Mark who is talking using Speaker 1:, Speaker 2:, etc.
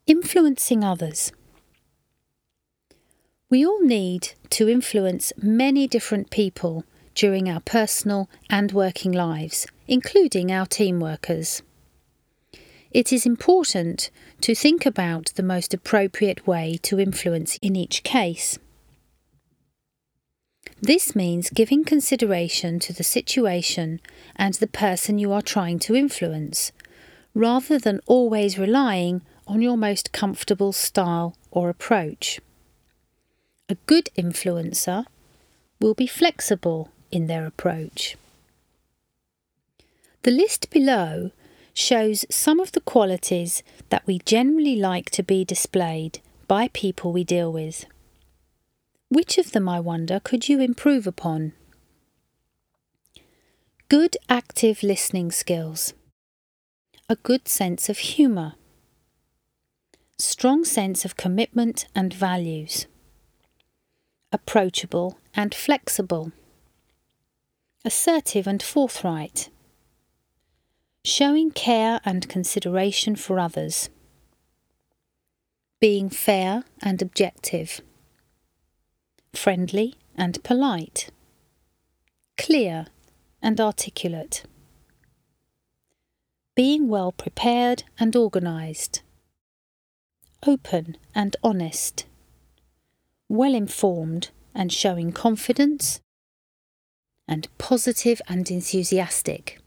Speaker 1: Influencing others. We all need to influence many different people during our personal and working lives, including our team workers. It is important to think about the most appropriate way to influence in each case. This means giving consideration to the situation and the person you are trying to influence, rather than always relying on your most comfortable style or approach. A good influencer will be flexible in their approach. The list below shows some of the qualities that we generally like to be displayed by people we deal with. Which of them, I wonder, could you improve upon? Good active listening skills. A good sense of humour. Strong sense of commitment and values. Approachable and flexible. Assertive and forthright. Showing care and consideration for others. Being fair and objective. Friendly and polite. Clear and articulate. Being well prepared and organised. Open and honest. Well informed and showing confidence. And positive and enthusiastic.